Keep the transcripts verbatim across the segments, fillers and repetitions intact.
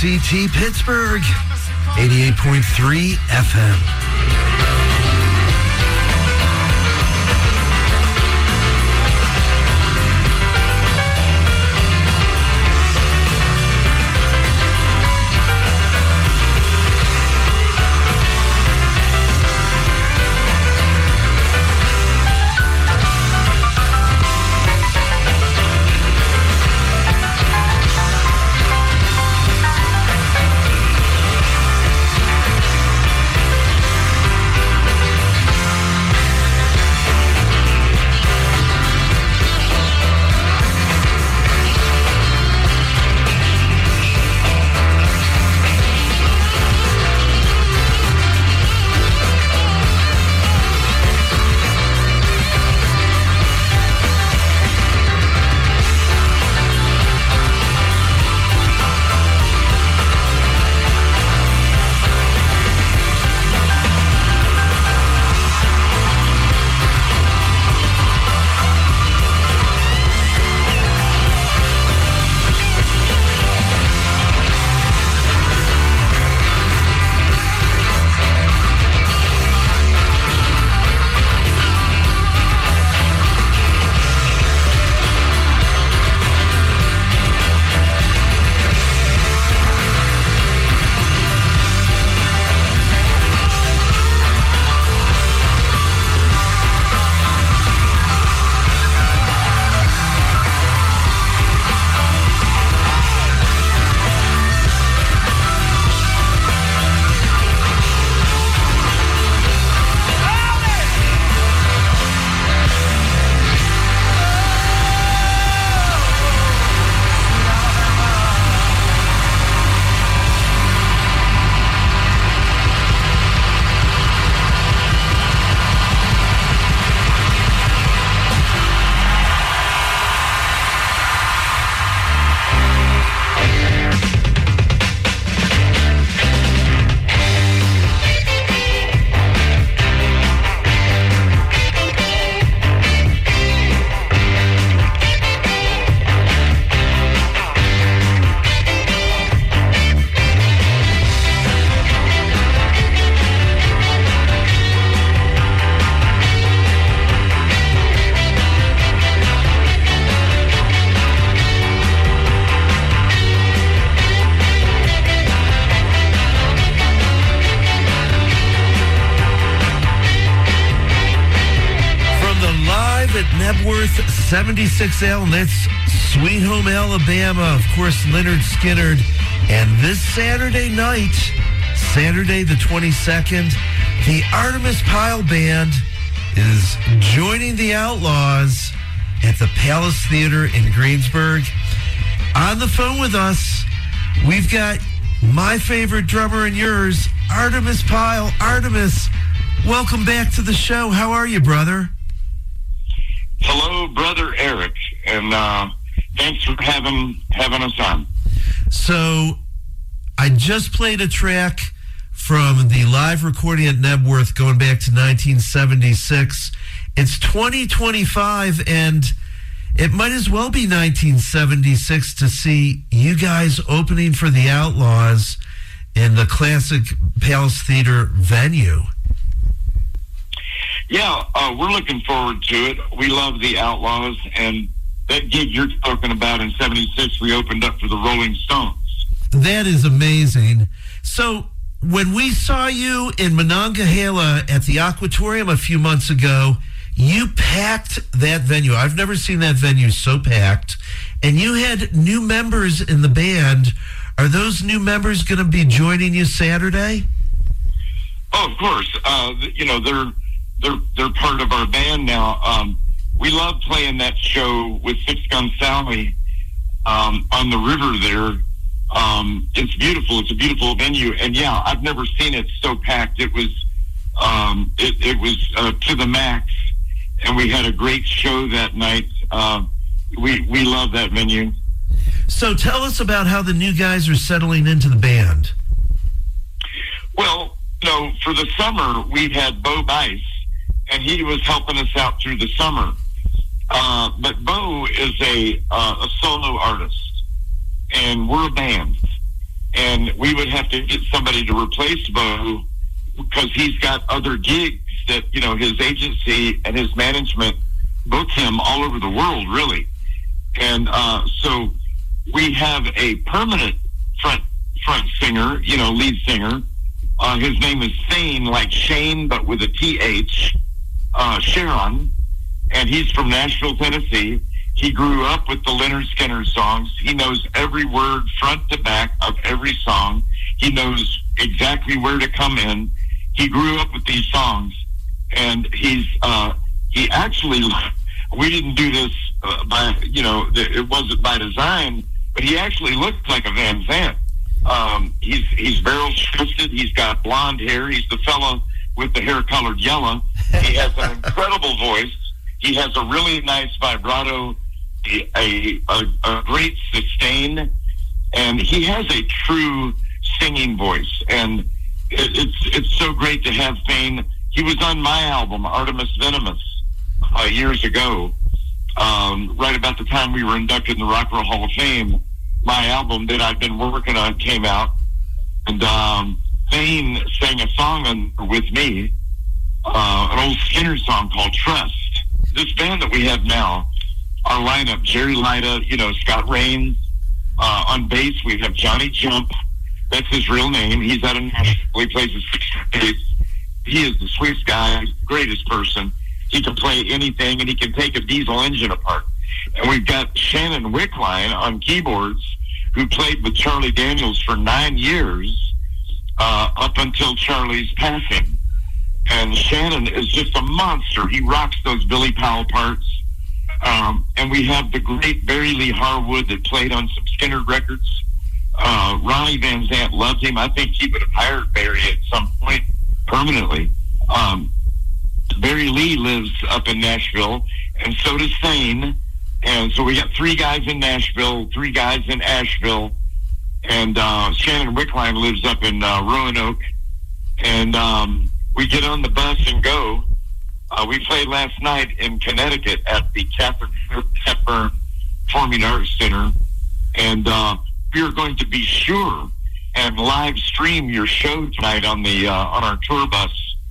C T Pittsburgh, eighty-eight point three F M. seventy-six L, and that's Sweet Home, Alabama. Of course, Leonard Skinner. And this Saturday night, Saturday the twenty-second, the Artemis Pyle Band is joining the Outlaws at the Palace Theater in Greensburg. On the phone with us, we've got my favorite drummer and yours, Artemis Pyle. Artemis, welcome back to the show. How are you, brother? Hello, Brother Eric, and uh, thanks for having having us on. So, I just played a track from the live recording at Nebworth going back to nineteen seventy-six. It's twenty twenty-five, and it might as well be nineteen seventy-six to see you guys opening for the Outlaws in the classic Palace Theater venue. Yeah, uh, we're looking forward to it. We love the Outlaws, and that gig you're talking about in seventy-six, we opened up for the Rolling Stones. That is amazing. So, when we saw you in Monongahela at the Aquatorium a few months ago, you packed that venue. I've never seen that venue so packed. And you had new members in the band. Are those new members going to be joining you Saturday? Oh, of course. Uh, you know, they're they're they're part of our band now. Um, we love playing that show with Six Gun Sally um, on the river there. Um, it's beautiful. It's a beautiful venue. And yeah, I've never seen it so packed. It was um, it, it was uh, to the max, and we had a great show that night. Uh, we we love that venue. So tell us about how the new guys are settling into the band. Well, you know, for the summer, we had Bo Bice, and he was helping us out through the summer. Uh, but Bo is a, uh, a solo artist, and we're a band. and we would have to get somebody to replace Bo because he's got other gigs that, you know, his agency and his management book him all over the world, really. And uh, so we have a permanent front front singer, you know, lead singer. Uh, his name is Thane, like Shane, but with a T H, uh, Sharon, and he's from Nashville, Tennessee. He grew up with the Lynyrd Skynyrd songs. He knows every word front to back of every song. He knows exactly where to come in. He grew up with these songs, and he's uh, he actually, we didn't do this uh, by, you know, it wasn't by design, but he actually looked like a Van Zandt. Um, he's he's barrel-chested. He's got blonde hair. He's the fellow with the hair colored yellow. He has an incredible voice. He has a really nice vibrato, a, a, a, a great sustain, and he has a true singing voice. And it, it's it's so great to have Thane. He was on my album, Artemis Venomous, uh, years ago, um, right about the time we were inducted in the Rock and Roll Hall of Fame. My album that I've been working on came out, and um, Thane sang a song on, with me, uh, an old Skinner song called Trust. This band that we have now, our lineup, Jerry Lida, you know, Scott Rains. Uh, on bass, we have Johnny Jump. That's his real name. He's out of Nashville. He plays his sixth bass. He is the sweetest guy, the greatest person. He can play anything, and he can take a diesel engine apart. And we've got Shannon Wickline on keyboards, who played with Charlie Daniels for nine years, uh, up until Charlie's passing. And Shannon is just a monster. He rocks those Billy Powell parts. Um, and we have the great Barry Lee Harwood that played on some Skynyrd records. Uh, Ronnie Van Zant loved him. I think he would have hired Barry at some point permanently. Um, Barry Lee lives up in Nashville, and so does Thane. And so we got three guys in Nashville, three guys in Asheville, and uh, Shannon Wickline lives up in uh, Roanoke. And um, we get on the bus and go. Uh, we played last night in Connecticut at the Catherine Hepburn Performing Arts Center, and uh, we are going to be sure and live stream your show tonight on the uh, on our tour bus.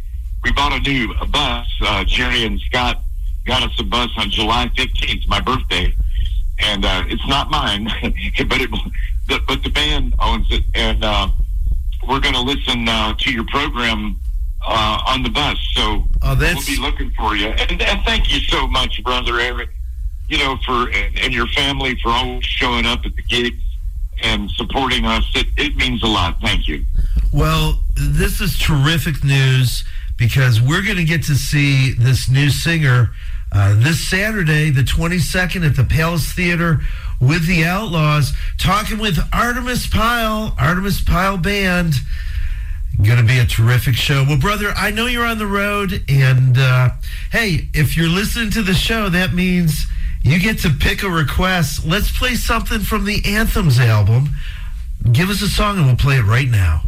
We bought a new a bus. Uh, Jerry and Scott got us a bus on July fifteenth, my birthday, and uh, it's not mine, but it but, but the band owns it, and uh, we're going to listen uh, to your program uh, on the bus. So oh, that's... we'll be looking for you. And, and thank you so much, Brother Eric, you know, for and, and your family for always showing up at the gigs and supporting us. It, it means a lot. Thank you. Well, this is terrific news because we're going to get to see this new singer uh, this Saturday, the twenty-second, at the Palace Theater with the Outlaws, talking with Artemis Pyle, Artemis Pyle Band. Going to be a terrific show. Well, brother, I know you're on the road, and uh, hey, if you're listening to the show, that means you get to pick a request. Let's play something from the Anthems album. Give us a song, and we'll play it right now.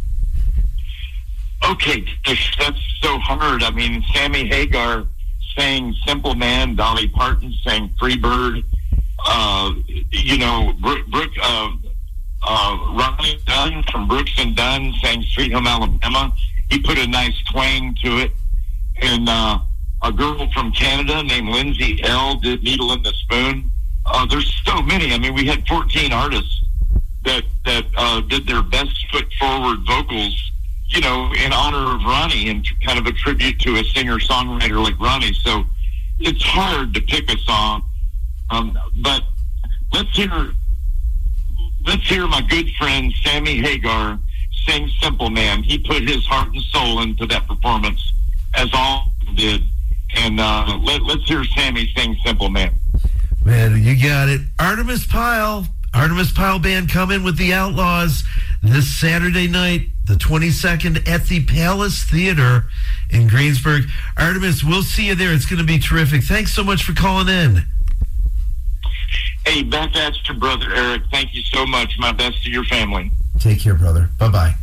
Okay, that's so hard. I mean, Sammy Hagar sang Simple Man, Dolly Parton sang Free Bird, uh, you know, Brooke, Brooke uh, uh, Ronnie Dunn from Brooks and Dunn sang Sweet Home Alabama. He put a nice twang to it. And uh, a girl from Canada named Lindsay L. did Needle in the Spoon. Uh, there's so many. I mean, we had fourteen artists that, that uh, did their best foot forward vocals, you know, in honor of Ronnie and kind of a tribute to a singer-songwriter like Ronnie. So it's hard to pick a song. Um, but let's hear let's hear my good friend Sammy Hagar sing Simple Man. He put his heart and soul into that performance, as all did. And uh, let, let's hear Sammy sing Simple Man. Man, you got it. Artemis Pyle, Artemis Pyle Band coming with the Outlaws this Saturday night, the twenty-second, at the Palace Theater in Greensburg. Artemis, we'll see you there. It's going to be terrific. Thanks so much for calling in. Hey, back at you, Brother Eric. Thank you so much. My best to your family. Take care, brother. Bye-bye.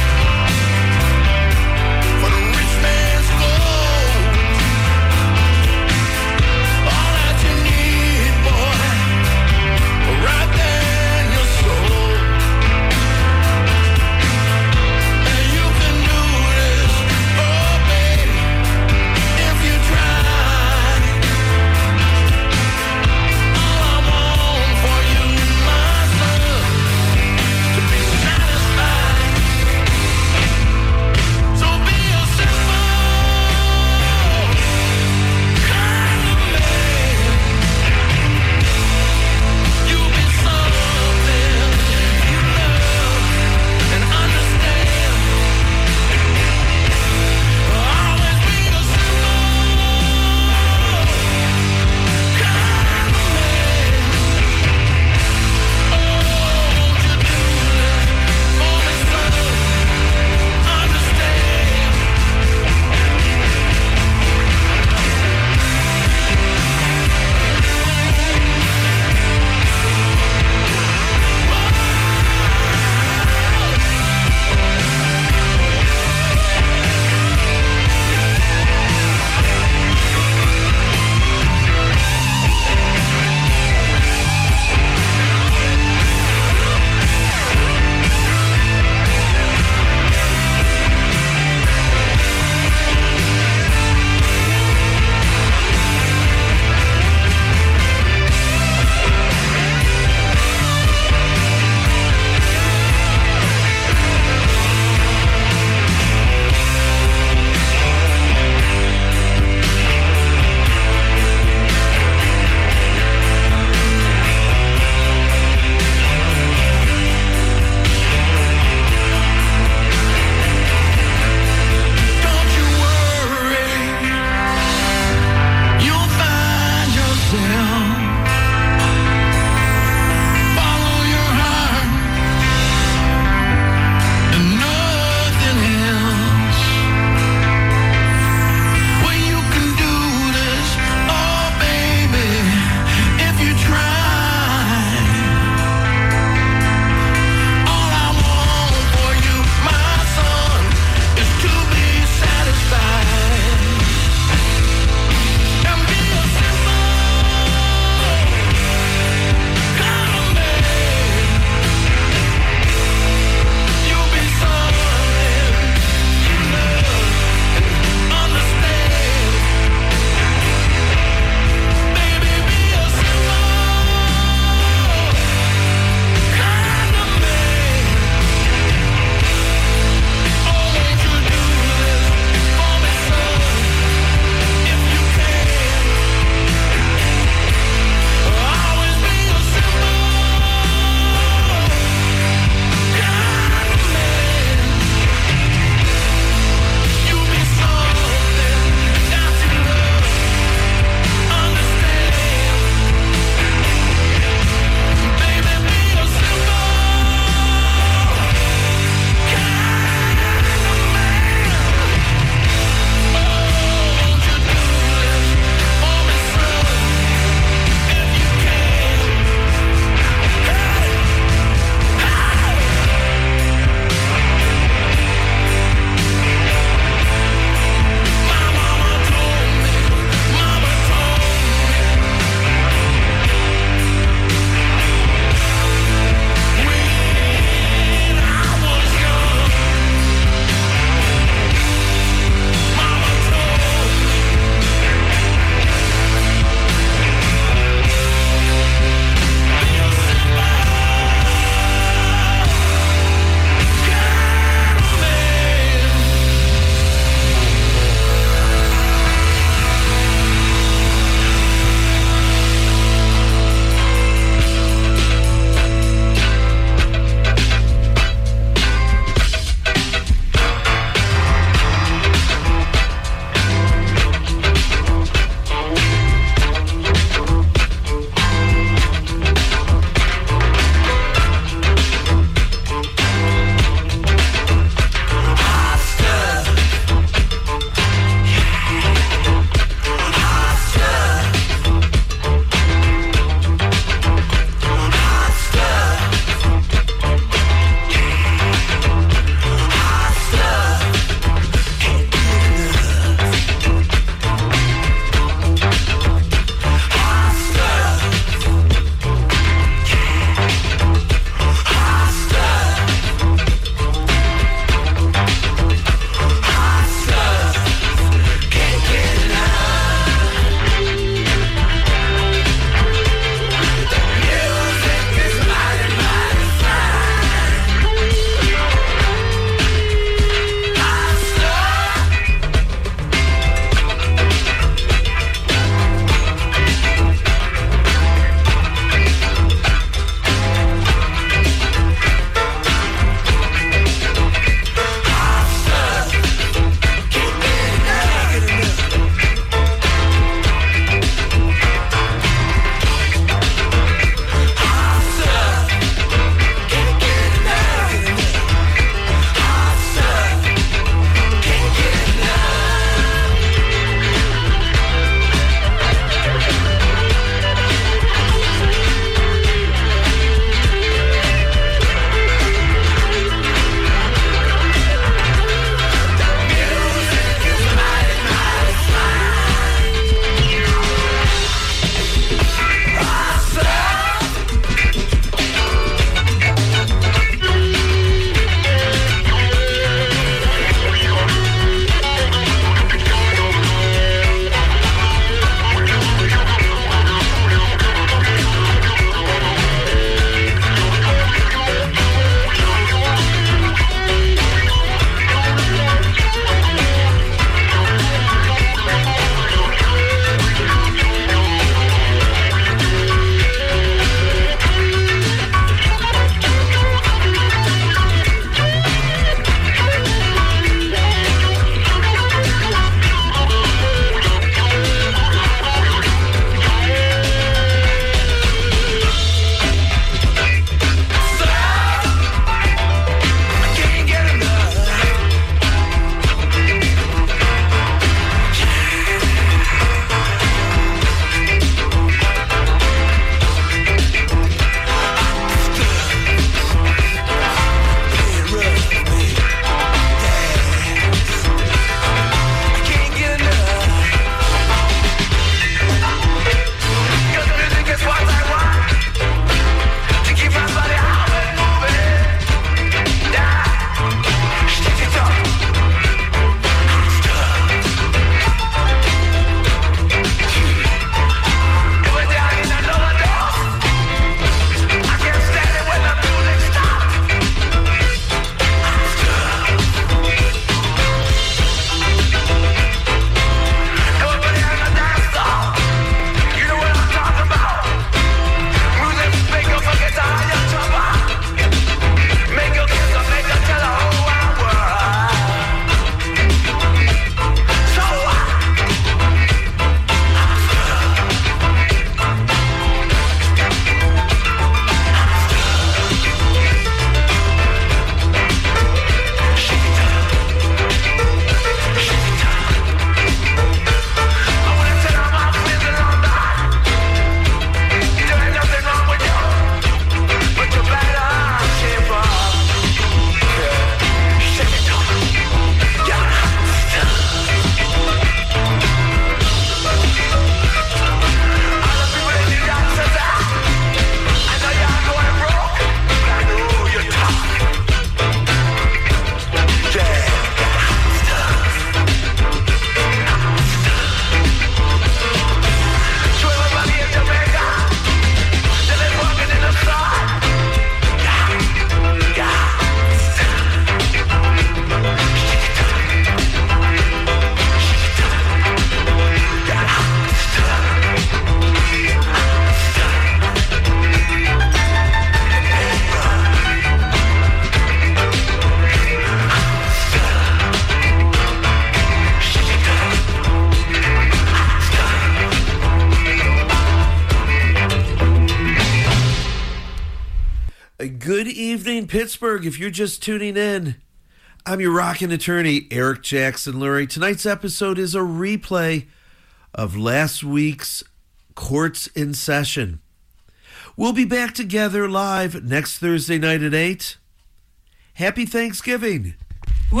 Good evening, Pittsburgh. If you're just tuning in, I'm your rockin' attorney, Eric Jackson Lurie. Tonight's episode is a replay of last week's Courts in Session. We'll be back together live next Thursday night at eight. Happy Thanksgiving. Well,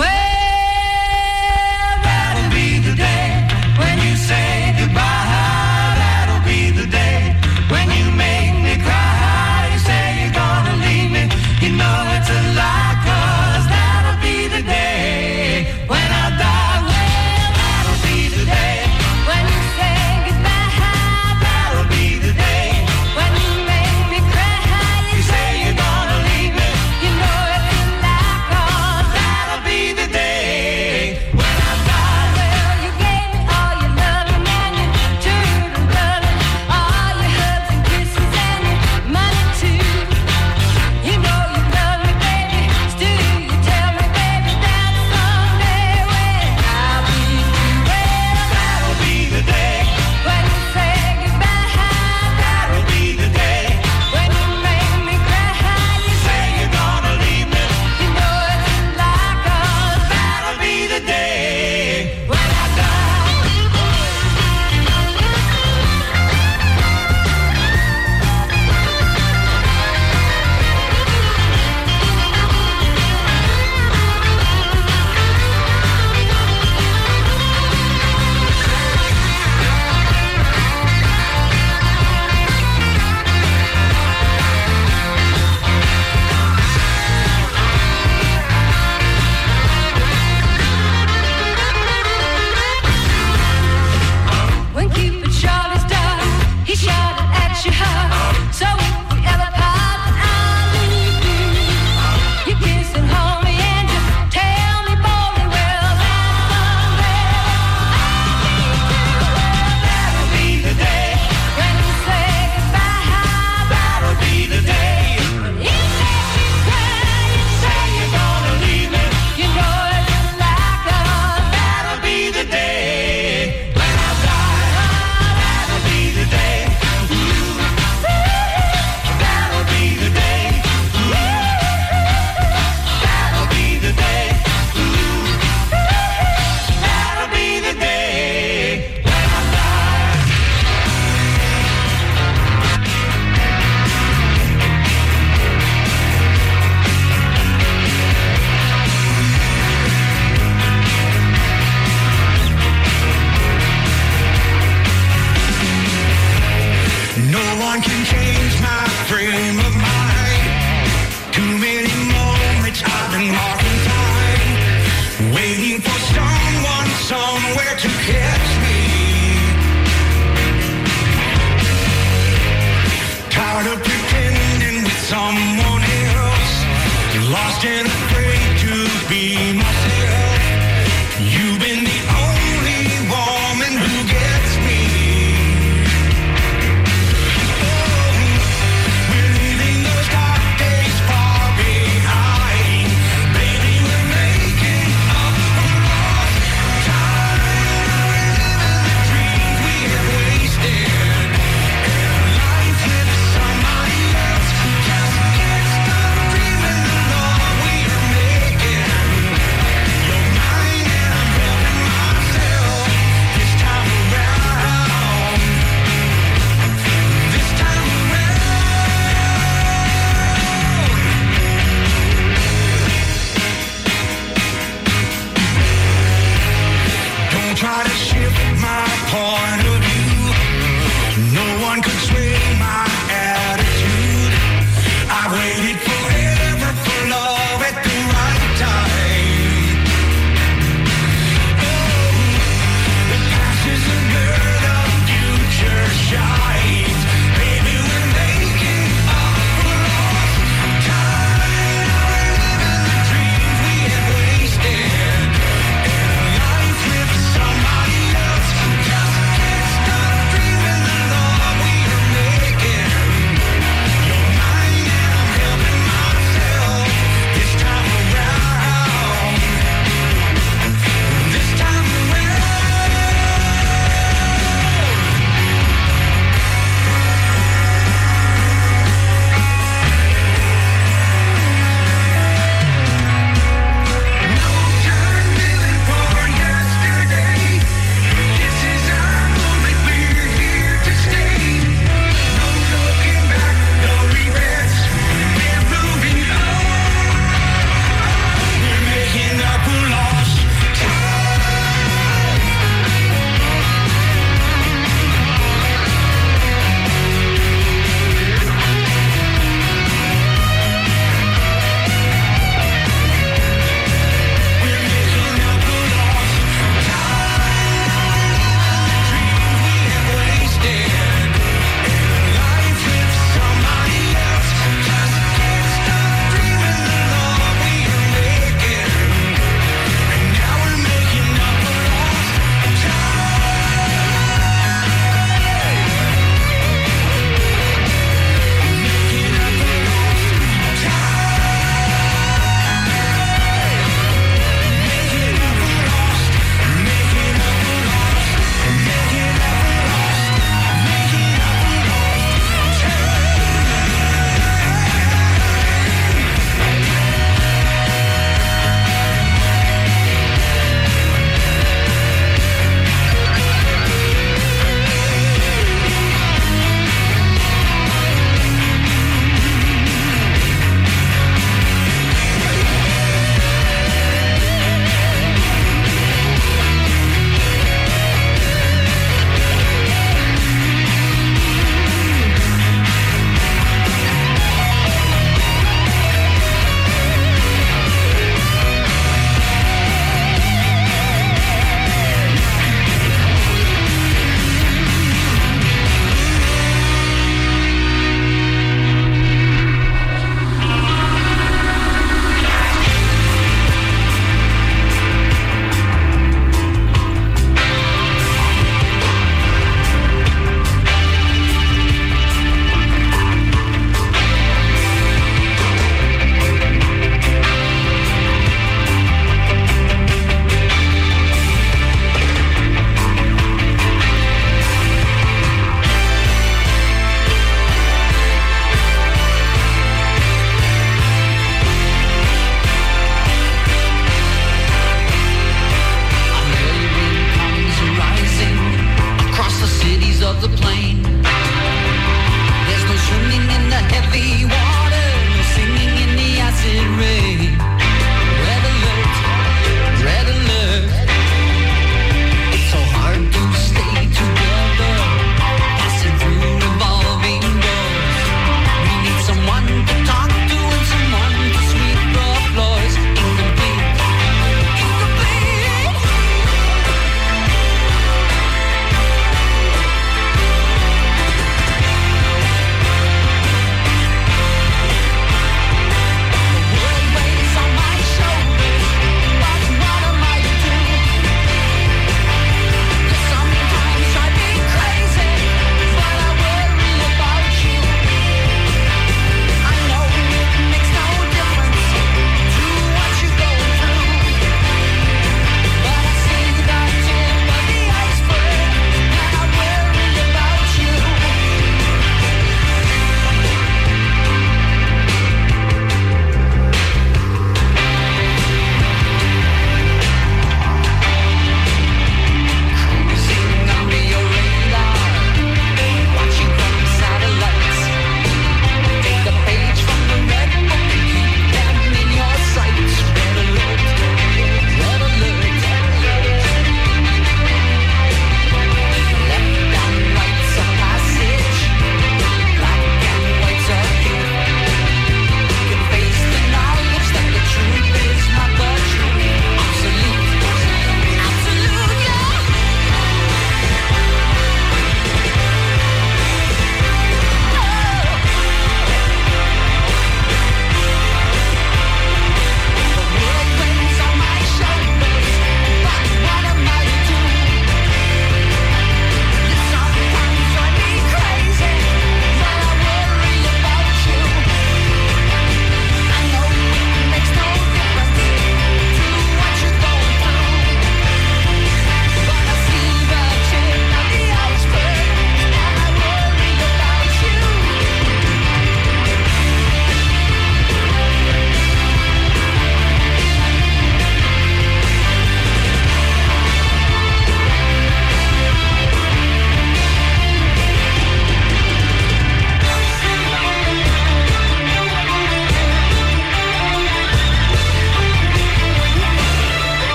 that'll be the day when you say goodbye. That'll be the day when you make me cry. You say you're gonna leave me. You know it's a lie, 'cause that'll be the day when I die. Well, that'll be the day when you say goodbye. That'll be the day when you make me cry. You say you're gonna leave me. You know it's a lie, 'cause that'll be the day when I die. Well, you gave me all your loving and your true loving, all your hugs and kisses and your money too. You know you love me, baby. Still you tell me, baby, that someday when I'll be through. Well, that'll be the day when you say goodbye. That'll be the day when you make me cry. You say you're gonna leave me. You know it's a lie, 'cause that'll be the day when I die. When Cupid shot his dart, he shot it at your heart. So if we ever part, I'll leave you. You kiss and hold me and you tell me boldly, well, that someday I'll be through. Well, that'll be the day when you say goodbye. That'll be the day when you make me cry. You say you're gonna leave me. You know it's a lie, 'cause that'll be the day when I die. That'll be the day. Ooh. That'll be the day. Ooh. That'll be the day. Ooh. That'll be the day when I die. No one can change my frame of mind. Too many moments I've been marking time, waiting for someone somewhere to catch me. Tired of pretending with someone else, lost and afraid to be myself. You've been the only woman who gets me. We're leaving those dark days far behind. Baby, we're making up for lost time. We're living the dreams we have wasted. And life with somebody else who just can't stop dreaming the love we are making.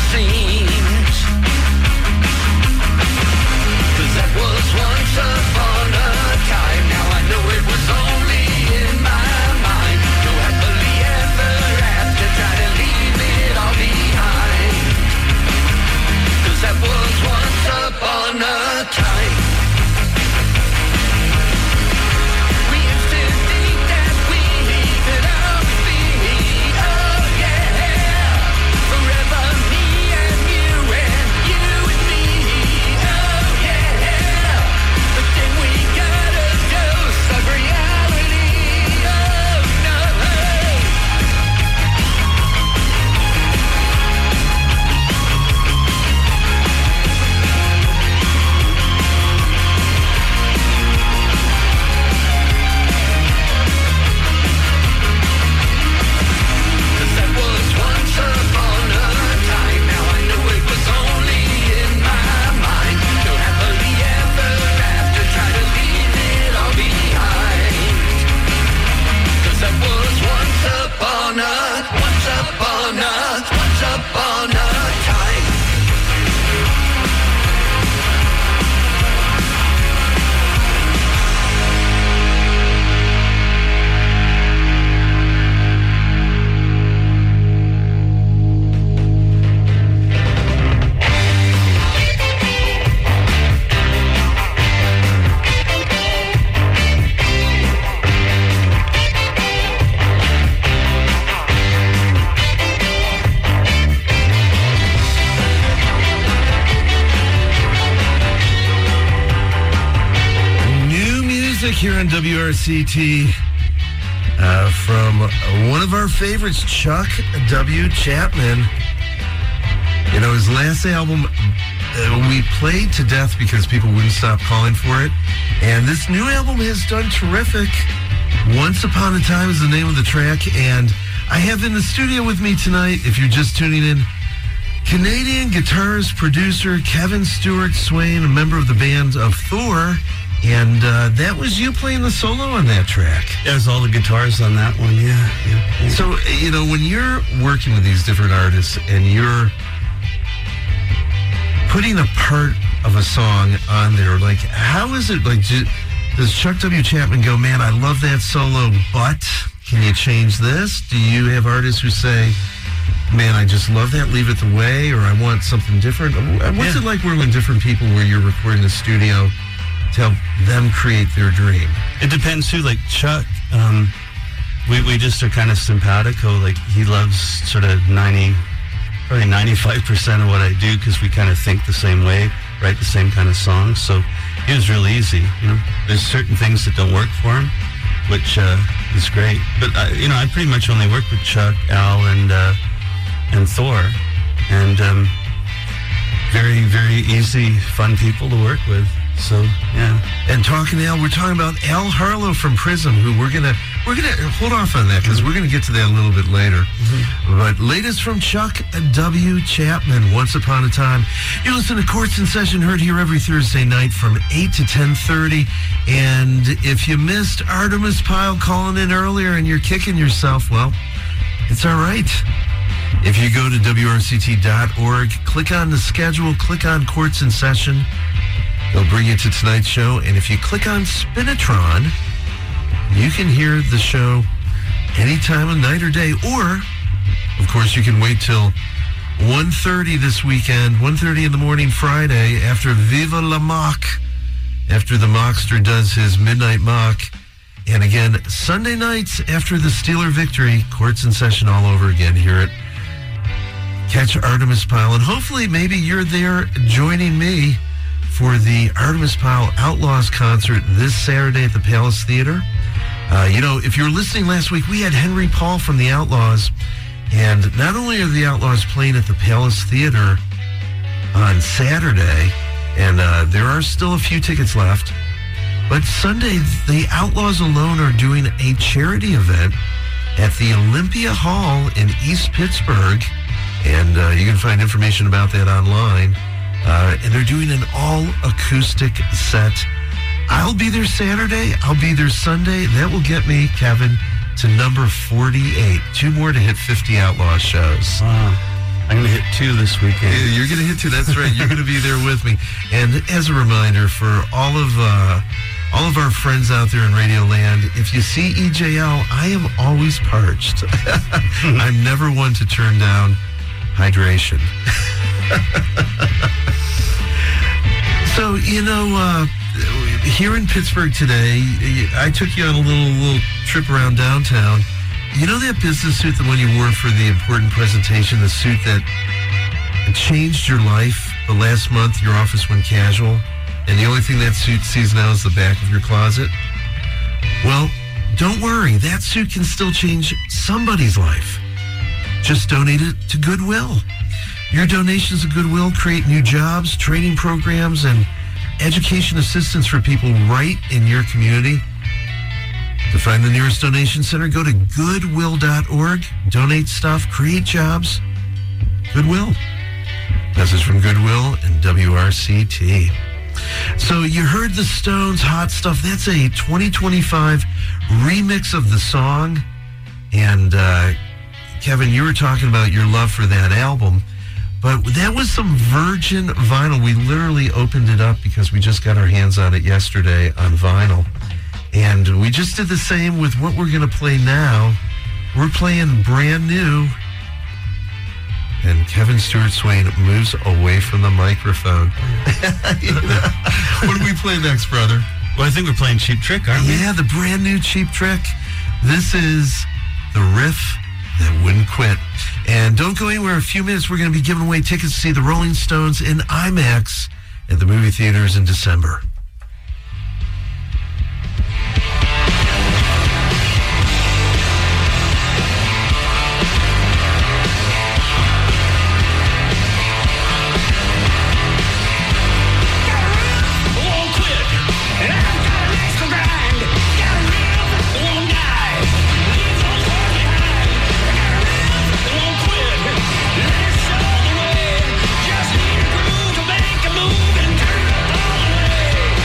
seems. 'Cause that was once upon a time. Now I know it was only in my mind. No happily ever after, try to leave it all behind. 'Cause that was once upon a time. We used to think that we could always be, oh yeah, forever me and you and you and me, oh yeah. But then we got a dose of reality, oh no. Cause that was once upon a time. Now I know it was only in my mind. No happily ever after, try to leave it all behind. Cause that was once upon a, once upon a, once upon a time. New music here on W R C T uh, from one of our favorites, Chuck W. Chapman. You know, his last album, uh, we played to death because people wouldn't stop calling for it. And this new album has done terrific. Once Upon a Time is the name of the track. And I have in the studio with me tonight, if you're just tuning in, Canadian guitarist, producer Kevin Stewart Swain, a member of the band of Thor. And uh, that was you playing the solo on that track. There's all the guitars on that one, yeah. yeah, yeah. So, you know, when you're working with these different artists and you're putting a part of a song on there, like, how is it, like, do, does Chuck W. Chapman go, man, I love that solo, but can you change this? Do you have artists who say, man, I just love that, leave it the way, or I want something different? What's Yeah. it like working with different people where you're recording the studio to help them create their dream? It depends who, like Chuck, um, we, we just are kind of simpatico. Like, he loves sort of ninety, probably ninety-five percent of what I do because we kind of think the same way, write the same kind of songs. So it was real easy, you know. There's certain things that don't work for him, which uh, is great. But, I, you know, I pretty much only work with Chuck, Al, and, uh, and Thor. And um, very, very easy, fun people to work with. So, yeah. And talking to Al, we're talking about Al Harlow from Prism, who we're gonna we're gonna hold off on that because we're gonna get to that a little bit later. Mm-hmm. But latest from Chuck W. Chapman, Once Upon a Time. You listen to Courts in Session, heard here every Thursday night from eight to ten thirty. And if you missed Artemis Pyle calling in earlier and you're kicking yourself, well, it's all right. If you go to W R C T dot org, click on the schedule, click on Courts in Session. They'll bring you to tonight's show. And if you click on Spinitron, you can hear the show any time of night or day. Or, of course, you can wait till one thirty this weekend, one thirty in the morning Friday, after Viva la Mock, after the Mockster does his midnight mock. And again, Sunday nights after the Steeler victory, Courts in Session all over again here at Catch Artemis Pyle. And hopefully maybe you're there joining me for the Artemis Pyle Outlaws concert this Saturday at the Palace Theater. Uh, you know, if you were listening last week, we had Henry Paul from the Outlaws. And not only are the Outlaws playing at the Palace Theater on Saturday, and uh, there are still a few tickets left, but Sunday, the Outlaws alone are doing a charity event at the Olympia Hall in East Pittsburgh. And uh, you can find information about that online. Uh, and they're doing an all-acoustic set. I'll be there Saturday. I'll be there Sunday. That will get me, Kevin, to number forty-eight. Two more to hit fifty Outlaw shows. Wow. I'm going to hit two this weekend. Yeah, you're going to hit two. That's right. You're going to be there with me. And as a reminder for all of uh, all of our friends out there in Radio Land, if you see E J L, I am always parched. I'm never one to turn down hydration. So, you know, uh, here in Pittsburgh today, I took you on a little little trip around downtown. You know that business suit, the one you wore for the important presentation, the suit that changed your life, but last month your office went casual, and the only thing that suit sees now is the back of your closet? Well, don't worry. That suit can still change somebody's life. Just donate it to Goodwill. Your donations to Goodwill create new jobs, training programs, and education assistance for people right in your community. To find the nearest donation center, go to goodwill dot org. Donate stuff, create jobs. Goodwill. Message from Goodwill and W R C T. So you heard the Stones' Hot Stuff. That's a twenty twenty-five remix of the song. And uh, Kevin, you were talking about your love for that album. But that was some virgin vinyl. We literally opened it up because we just got our hands on it yesterday on vinyl. And we just did the same with what we're going to play now. We're playing brand new. And Kevin Stewart Swain moves away from the microphone. You know? What do we play next, brother? Well, I think we're playing Cheap Trick, aren't we? Yeah, the brand new Cheap Trick. This is the riff that wouldn't quit. And don't go anywhere. In a few minutes, we're going to be giving away tickets to see the Rolling Stones in IMAX at the movie theaters in December. Just need a groove to make a move and turn up all the way.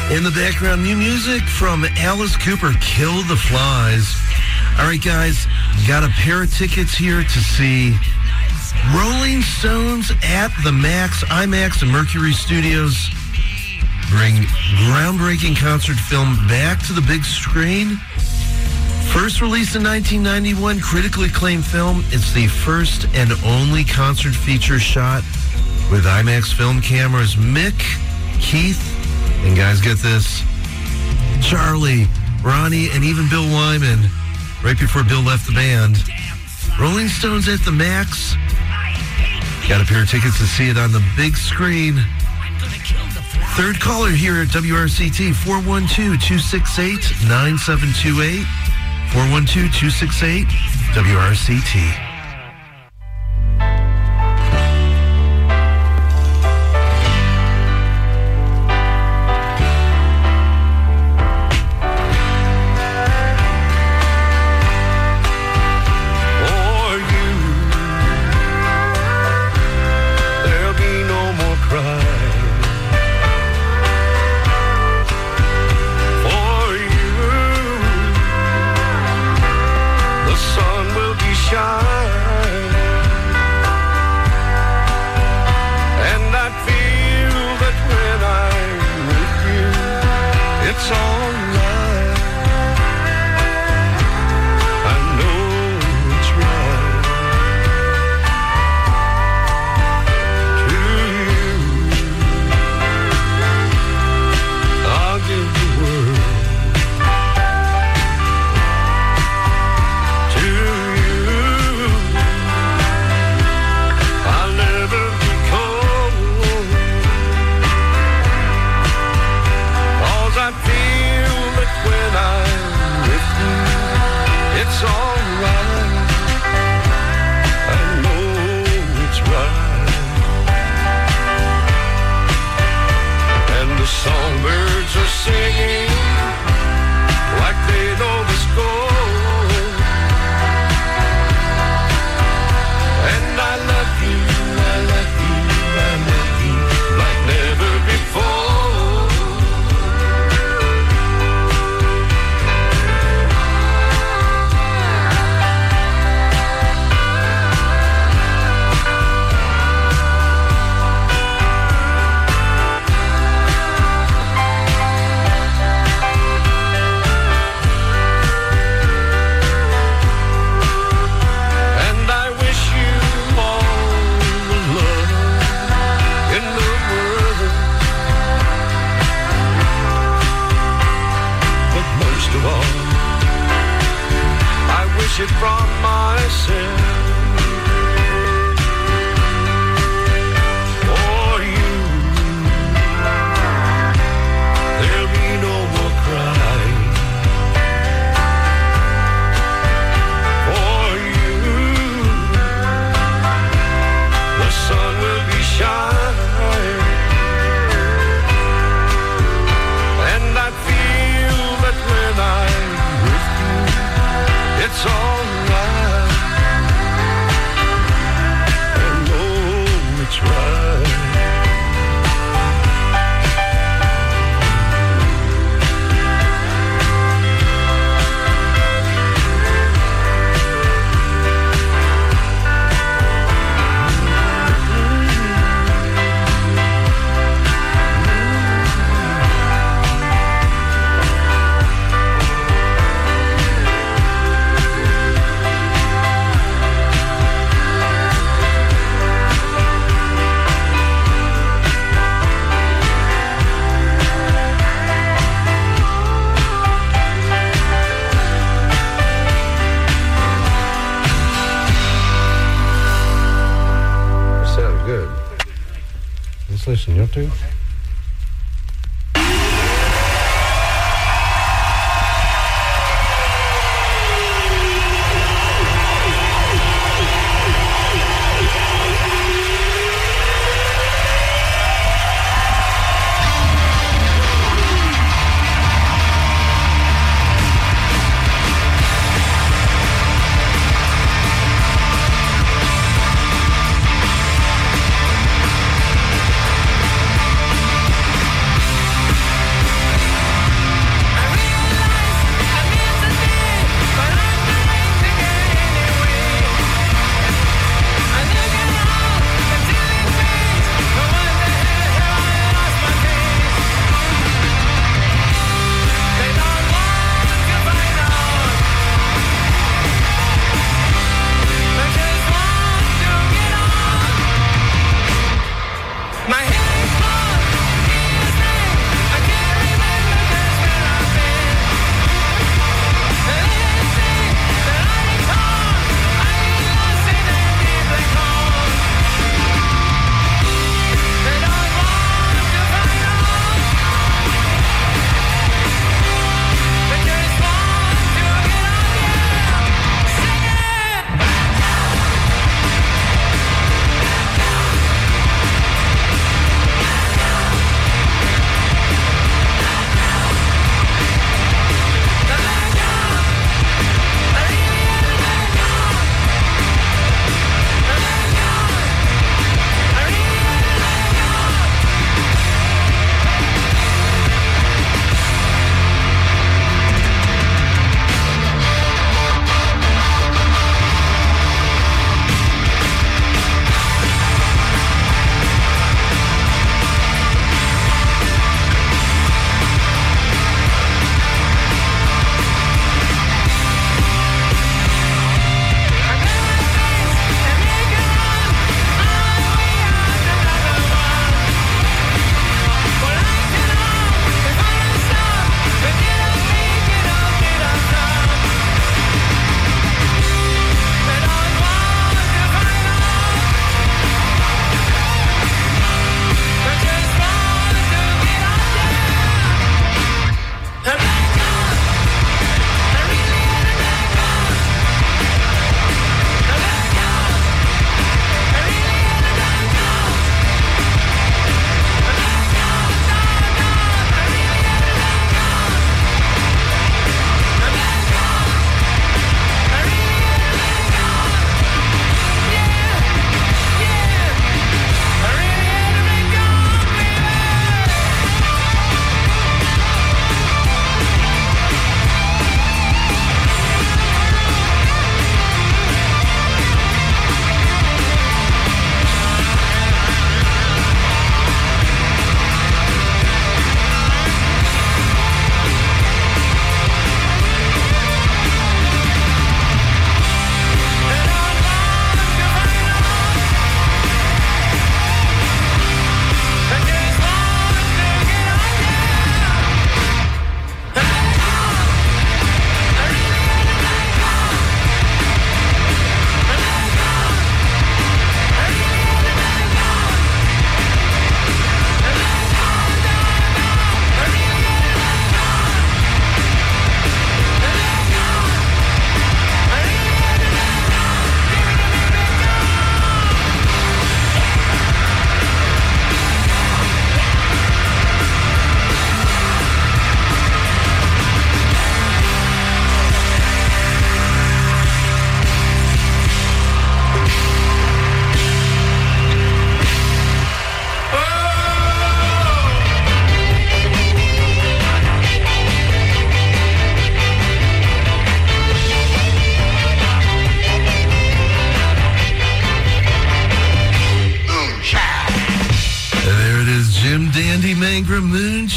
In the background, new music from Alice Cooper, Kill the Flies. All right, guys, got a pair of tickets here to see Rolling Stones at the Max, IMAX and Mercury Studios. Bring groundbreaking concert film back to the big screen. First released in nineteen ninety-one, critically acclaimed film. It's the first and only concert feature shot with IMAX film cameras. Mick, Keith, and guys, get this, Charlie, Ronnie, and even Bill Wyman, right before Bill left the band. Rolling Stones at the Max. Got a pair of tickets to see it on the big screen. Third caller here at W R C T, four one two, two six eight, nine seven two eight. four one two, two six eight, W R C T. Listen, you too. Thank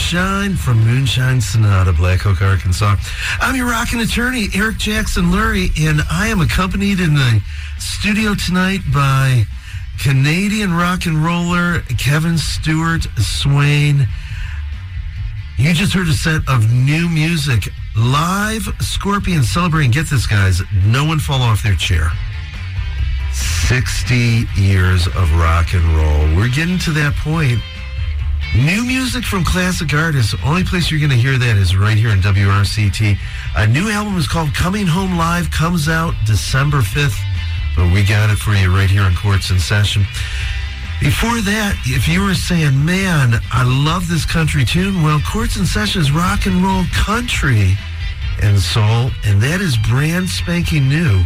Moonshine from Moonshine Sonata, Black Oak, Arkansas. I'm your rockin' attorney, Eric Jackson Lurie, and I am accompanied in the studio tonight by Canadian rock and roller Kevin Stewart Swain. You just heard a set of new music. Live Scorpion celebrating, get this, guys, no one fall off their chair. sixty years of rock and roll. We're getting to that point. New music from classic artists. Only place you're going to hear that is right here in W R C T. A new album is called Coming Home Live. Comes out December fifth. But we got it for you right here on Courts in Session. Before that, if you were saying, man, I love this country tune, well, Courts in Session is rock and roll country and soul, and that is brand spanking new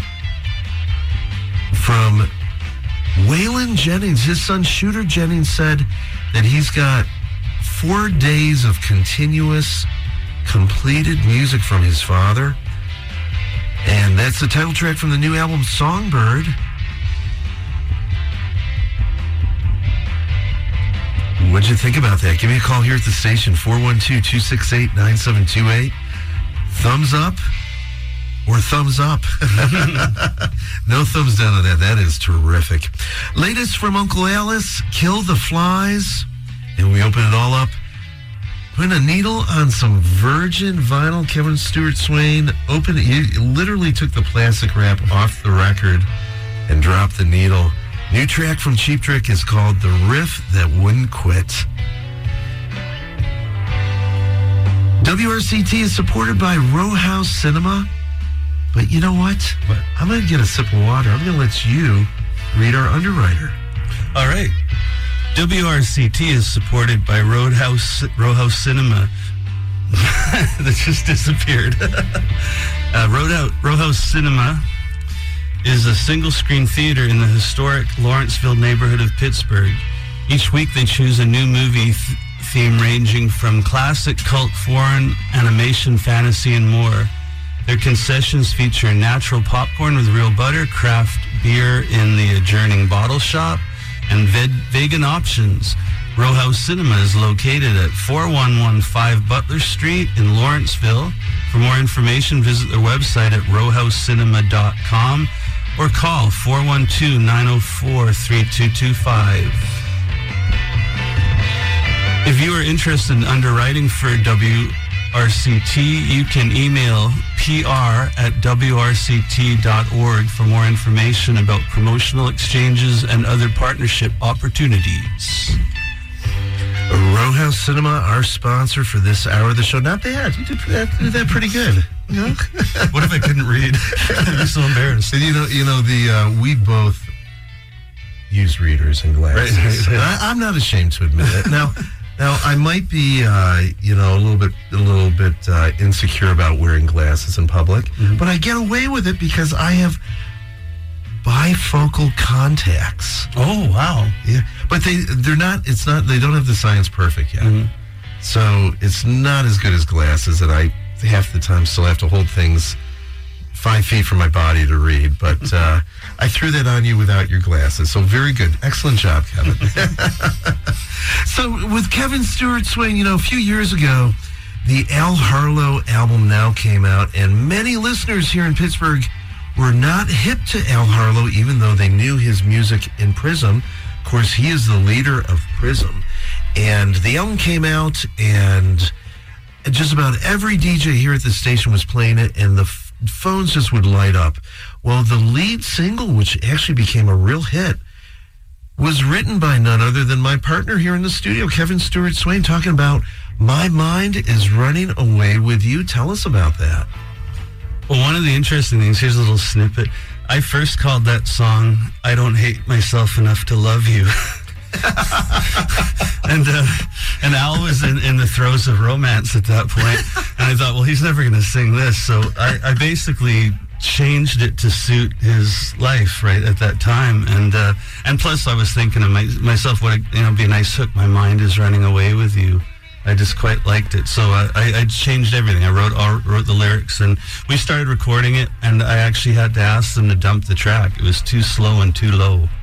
from Waylon Jennings. His son, Shooter Jennings, said that he's got four days of continuous, completed music from his father, and that's the title track from the new album, Songbird. What'd you think about that? Give me a call here at the station, four one two, two six eight, nine seven two eight. Thumbs up or thumbs up? No thumbs down on that. That is terrific. Latest from Uncle Alice, Kill the Flies. And we open it all up. Putting a needle on some virgin vinyl. Kevin Stewart Swain opened it. He literally took the plastic wrap off the record and dropped the needle. New track from Cheap Trick is called The Riff That Wouldn't Quit. W R C T is supported by Row House Cinema. But you know what? What? I'm going to get a sip of water. I'm going to let you read our underwriter. All right. W R C T is supported by Roadhouse Rowhouse Cinema. That just disappeared. uh, Roadhouse, Rowhouse Cinema is a single-screen theater in the historic Lawrenceville neighborhood of Pittsburgh. Each week they choose a new movie th- theme ranging from classic, cult, foreign, animation, fantasy, and more. Their concessions feature natural popcorn with real butter, craft beer in the adjourning bottle shop, and ved- vegan options. Rowhouse Cinema is located at four one one five Butler Street in Lawrenceville. For more information, visit their website at row house cinema dot com or call four one two, nine oh four, three two two five. If you are interested in underwriting for W R C T, you can email P R at W R C T dot org for more information about promotional exchanges and other partnership opportunities. Row House Cinema, our sponsor for this hour of the show. Not bad. You did that, did that pretty good. You know? What if I couldn't read? I'd be so embarrassed. And you know, you know the uh, we both use readers and glasses. Right, right, right. I, I'm not ashamed to admit it. Now, now I might be, uh, you know, a little bit, a little bit uh, insecure about wearing glasses in public, Mm-hmm. but I get away with it because I have bifocal contacts. Oh, wow. Yeah, but they they're not. It's not. They don't have the science perfect yet. Mhm. So it's not as good as glasses, and I half the time still have to hold things five feet from my body to read. But uh, I threw that on you without your glasses. So very good. Excellent job, Kevin. So with Kevin Stewart Swain, you know, a few years ago, the Al Harlow album Now came out, and many listeners here in Pittsburgh were not hip to Al Harlow, even though they knew his music in Prism. Of course, he is the leader of Prism. And the album came out, and just about every D J here at the station was playing it, and the f- phones just would light up. Well, the lead single, which actually became a real hit, was written by none other than my partner here in the studio, Kevin Stewart Swain, talking about My Mind is Running Away With You. Tell us about that. Well, one of the interesting things, here's a little snippet. I first called that song, I Don't Hate Myself Enough to Love You. and uh, and Al was in, in the throes of romance at that point. And I thought, well, he's never going to sing this. So I, I basically changed it to suit his life right at that time. And uh, and plus I was thinking of my, myself, what you know, be a nice hook. My mind is running away with you. I just quite liked it. So I, I, I changed everything. I wrote all, wrote the lyrics, and we started recording it, and I actually had to ask them to dump the track. It was too slow and too low.